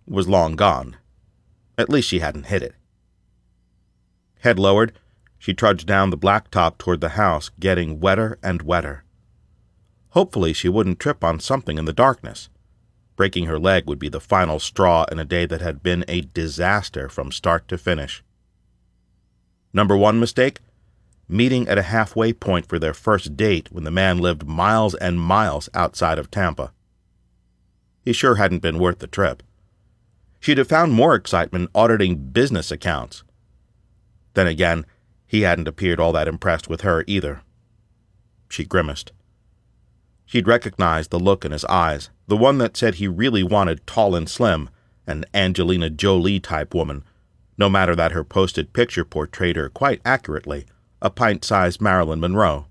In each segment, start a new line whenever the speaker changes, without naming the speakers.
was long gone. At least she hadn't hit it. Head lowered, she trudged down the blacktop toward the house, getting wetter and wetter. Hopefully she wouldn't trip on something in the darkness. Breaking her leg would be the final straw in a day that had been a disaster from start to finish. Number one mistake? Meeting at a halfway point for their first date when the man lived miles and miles outside of Tampa. He sure hadn't been worth the trip. She'd have found more excitement auditing business accounts. Then again, he hadn't appeared all that impressed with her either. She grimaced. She'd recognized the look in his eyes, the one that said he really wanted tall and slim, an Angelina Jolie-type woman, no matter that her posted picture portrayed her quite accurately, a pint-sized Marilyn Monroe.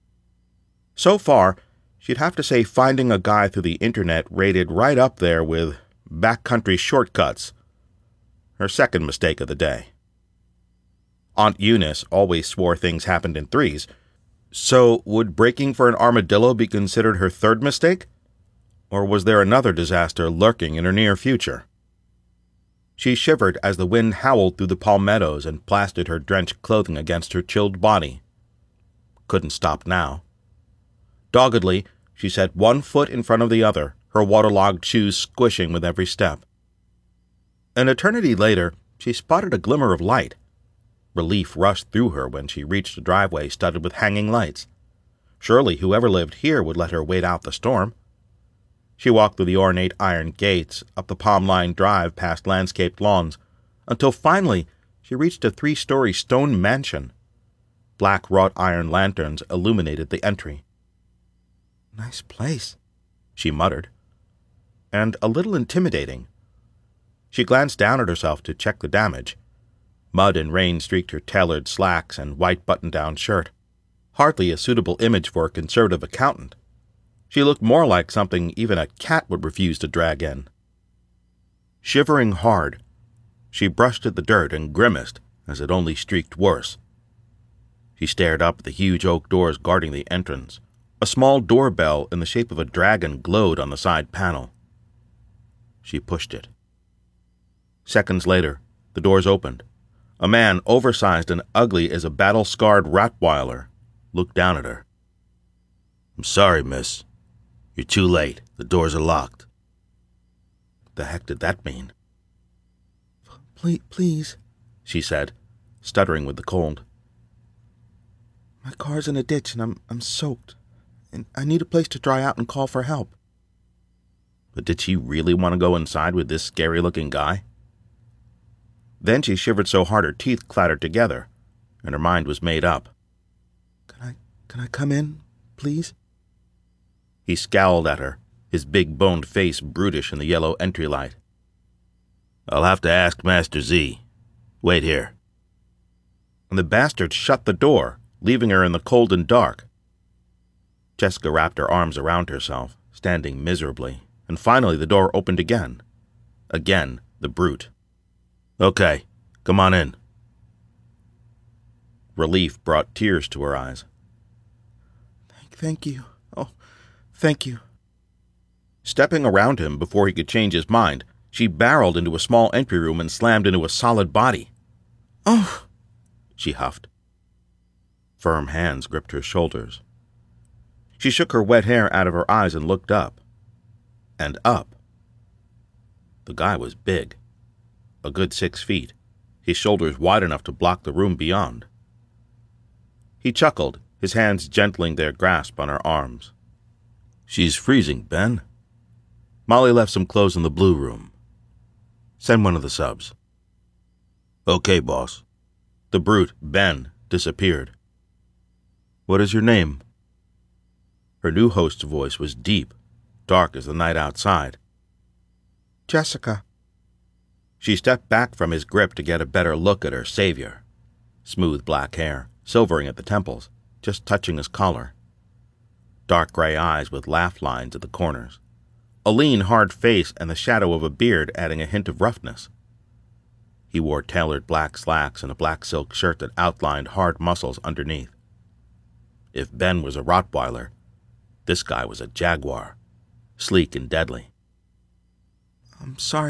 So far, she'd have to say finding a guy through the internet rated right up there with backcountry shortcuts. Her second mistake of the day. Aunt Eunice always swore things happened in threes, so would breaking for an armadillo be considered her third mistake? Or was there another disaster lurking in her near future? She shivered as the wind howled through the palmettos and plastered her drenched clothing against her chilled body. Couldn't stop now. Doggedly, she set one foot in front of the other, her waterlogged shoes squishing with every step. An eternity later, she spotted a glimmer of light. Relief rushed through her when she reached a driveway studded with hanging lights. Surely whoever lived here would let her wait out the storm. She walked through the ornate iron gates, up the palm-lined drive past landscaped lawns, until finally she reached a 3-story stone mansion. Black wrought iron lanterns illuminated the entry. "Nice place," she muttered. And a little intimidating. She glanced down at herself to check the damage. Mud and rain streaked her tailored slacks and white button-down shirt. Hardly a suitable image for a conservative accountant. She looked more like something even a cat would refuse to drag in. Shivering hard, she brushed at the dirt and grimaced as it only streaked worse. She stared up at the huge oak doors guarding the entrance. A small doorbell in the shape of a dragon glowed on the side panel. She pushed it. Seconds later, the doors opened. A man, oversized and ugly as a battle-scarred Rottweiler, looked down at her. "I'm sorry, miss. You're too late. The doors are locked." The heck did that mean? Please, she said, stuttering with the cold. "My car's in a ditch and I'm soaked, and I need a place to dry out and call for help." But did she really want to go inside with this scary-looking guy? Then she shivered so hard her teeth clattered together, and her mind was made up. Can I come in, please?" He scowled at her, his big boned face brutish in the yellow entry light. "I'll have to ask Master Z. Wait here." And the bastard shut the door, leaving her in the cold and dark. Jessica wrapped her arms around herself, standing miserably, and finally the door opened again. Again, the brute. "Okay, come on in." Relief brought tears to her eyes. Thank you. Oh, thank you." Stepping around him before he could change his mind, she barreled into a small entry room and slammed into a solid body. "Oh," she huffed. Firm hands gripped her shoulders. She shook her wet hair out of her eyes and looked up. And up. The guy was big. A good 6 feet, his shoulders wide enough to block the room beyond. He chuckled, his hands gentling their grasp on her arms. "She's freezing, Ben. Molly left some clothes in the blue room. Send one of the subs." "Okay, boss." The brute, Ben, disappeared. "What is your name?" Her new host's voice was deep, dark as the night outside. "Jessica." She stepped back from his grip to get a better look at her savior. Smooth black hair, silvering at the temples, just touching his collar. Dark gray eyes with laugh lines at the corners. A lean, hard face and the shadow of a beard adding a hint of roughness. He wore tailored black slacks and a black silk shirt that outlined hard muscles underneath. If Ben was a Rottweiler, this guy was a jaguar, sleek and deadly. "I'm sorry